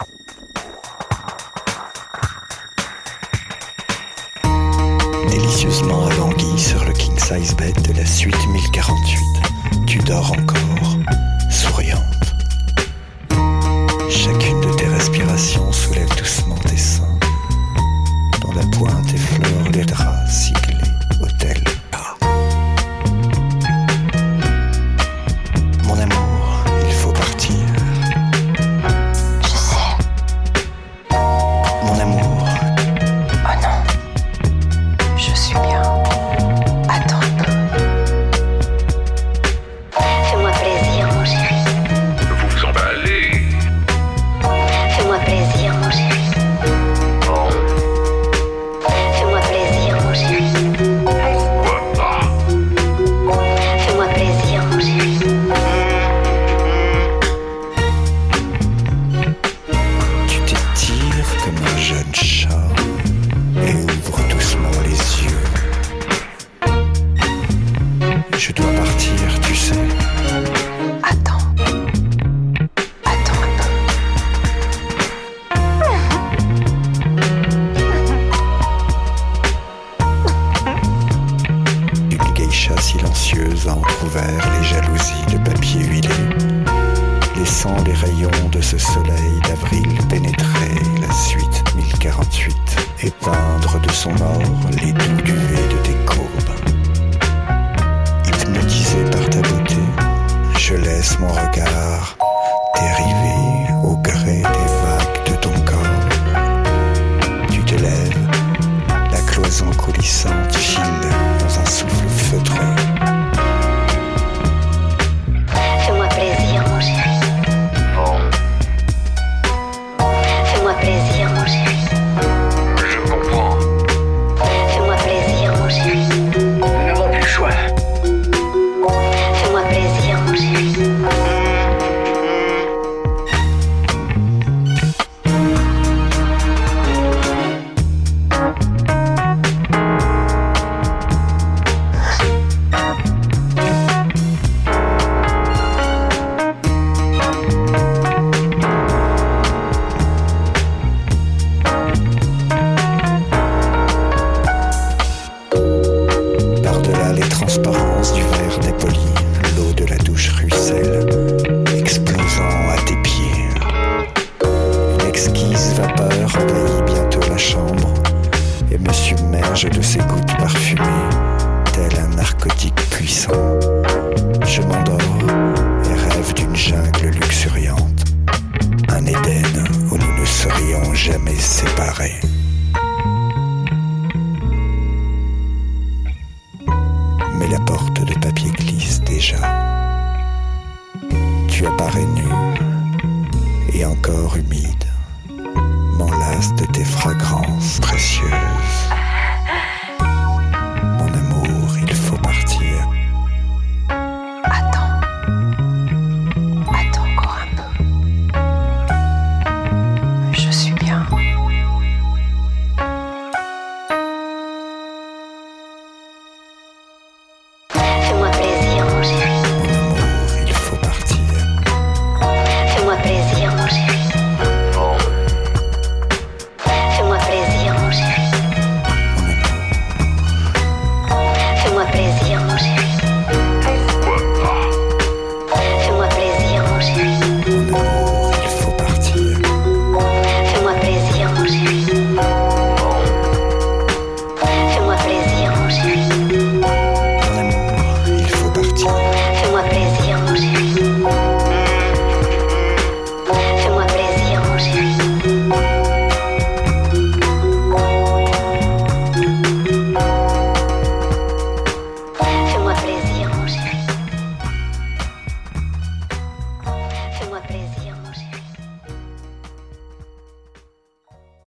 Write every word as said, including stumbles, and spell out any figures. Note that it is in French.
Délicieusement alangui sur le king-size bed de la suite mille quarante-huit, tu dors encore, souriante. Chacune de tes respirations soulève doucement tes seins, dont la pointe effleure les draps siglés Hôtel K. Mon amour, il faut partir. Je sais. Mon amour. Oh non. Je suis bien. Attends un peu. Fais-moi plaisir, mon chéri. Vous vous emballez. Fais-moi plaisir, mon chéri. Bon, Fais-moi plaisir, mon chéri. pourquoi pas? Fais-moi plaisir, mon chéri. Tu t'étires comme un jeune chat et ouvres doucement les yeux. Je dois partir, tu sais. Attends. Attends un peu. Une geisha silencieuse a entrouvert les jalousies de papier huilé, laissant les rayons de ce soleil d'avril pénétrer la suite mille quarante-huit et peindre de son or les doux duvets de tes courbes. Hypnotisé par ta beauté, je laisse mon regard dériver au gré des vagues de ton corps. Tu te lèves, la cloison coulissante file dans un souffle feutré. Fais-moi plaisir, mon chéri. Bon, Fais-moi plaisir, mon chéri. je comprends. Fais-moi plaisir, mon chéri. Nous n'avons plus le choix. Fais-moi plaisir, mon chéri. Par-delà les transparences du verre dépoli, l'eau de la douche ruisselle, explosant à tes pieds. Une exquise vapeur envahit bientôt la chambre et me submerge de ses gouttes parfumées, tel un narcotique puissant. Je m'endors et rêve d'une jungle luxuriante, un Éden où nous ne serions jamais séparés. Mais la porte de papier glisse déjà. Tu apparais nu et encore humide, m'enlace de tes fragrances précieuses.